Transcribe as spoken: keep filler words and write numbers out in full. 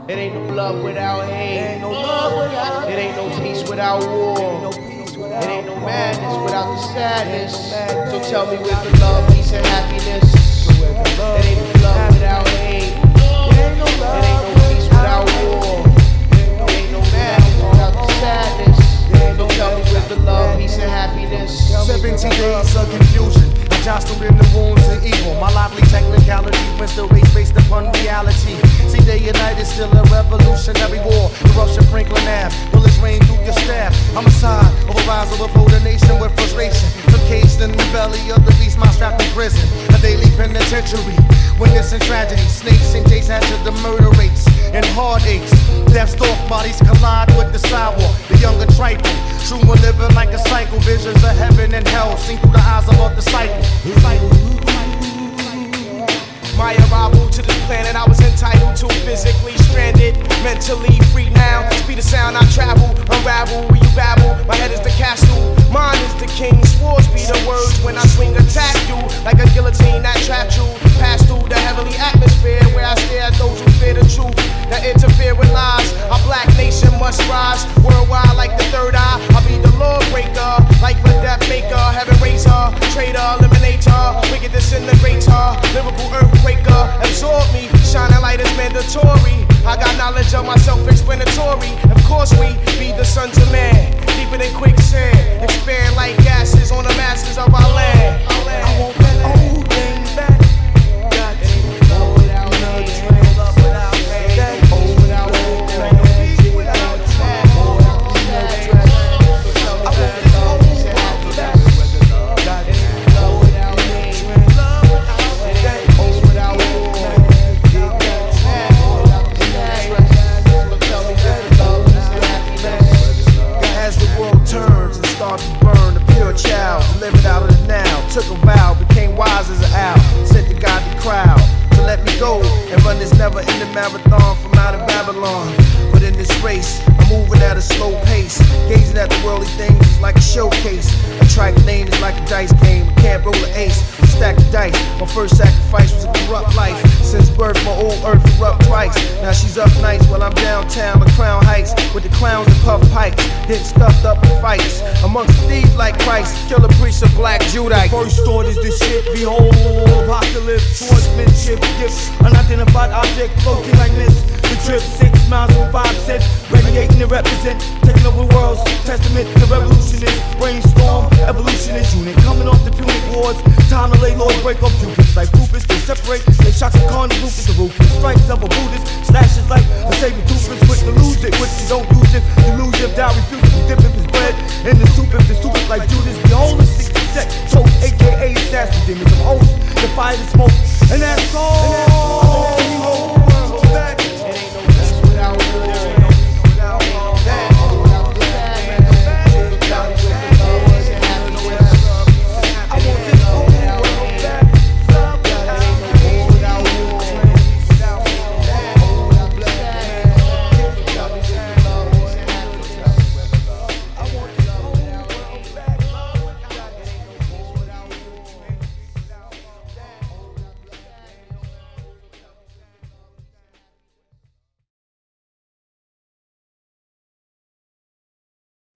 It ain't no love without hate. It ain't no love without It ain't no peace without war. no peace without It ain't no madness without the sadness. So tell me where's the love, peace, and happiness? It ain't no love without hate. It ain't no love It ain't no peace without war. It ain't no madness without the sadness. So tell me where's the love, peace, and happiness? Seventeen days of confusion, I jostled in the wounds of evil. My lively technicality wins the race based upon reality. See, day and night is still a revolutionary war. The Russian Franklin Ave, bullets rain through your staff. Homicide, overrise overflow the nation with frustration. Took caged in the belly of the beast, my strapped in prison. A daily penitentiary, witness and tragedy. Snakes and days after the murder rates and heartaches. Death stalk bodies collide with the sidewalk. The younger trifle, true one living like a cycle. Visions of heaven and hell seen through the eyes of a disciple. My arrival to this planet, I was entitled to. Physically stranded, mentally free now. Speed of sound, I travel, unravel. Where you babble, my head is the castle, mine is the king. Swords be the words when I swing attack you like a guillotine that trapped you. Pass through the heavenly atmosphere where I stare at those who fear the truth that interfere with lies. Our black nation must rise worldwide like the third eye. I'll be the lawbreaker, like the death maker, heaven raiser, traitor, eliminator, wicked disintegrator, lyrical earthquaker, absorb me, shining light is mandatory. I got knowledge of my self-explanatory. Of course we be the sons of man, deeper than quicksand, expand like gases on the masses of our land. Our land. I want that old thing back. Got you. Love without hate. Love without hate. That old Without war. ain't no peace without Madness without the sadness. So tell me where's the love, peace, and happiness? got It you. ain't no love without hate. It ain't no peace without war. Madness without the sadness. So tell me where's the love, peace, and happiness? As the world turns and starts to burn, the pure child delivered out of the now, took a vow, became wise as an owl, sent the God the crowd to let me go and run this never-ending marathon from out of Babylon. But in this race, I'm moving at a slow pace, gazing at the worldly things is like a showcase. A track lane is like a dice game, I can't roll an ace, stack the dice. My first sacrifice was a corrupt life. Since birth, my old earth corrupt twice. Now she's up nights while I'm downtown on Crown Heights with the clowns and puff pipes, getting stuffed up in fights amongst thieves like Christ. Kill a priest of black Judite. First thought is this shit, behold, apocalypse, swordsmanship, gifts, unidentified object floating like mist. The trip six miles from five cent, radiating to represent, taking over worlds, testament to revolutionist, brainstorm, evolutionist unit, coming off the Punic Wars, time to lay laws, break off cupids like lupus, they separate, they shots of corner lupus, the ruthless strikes of a Buddhist, slashes like a saber toothless, quick to lose it, which you don't use it, you lose if thou refuses to dip if it's bread, in the soup if the soup is like Judas, the only sixty sect, choke, aka assassin demons of oath, the fire, the smoke,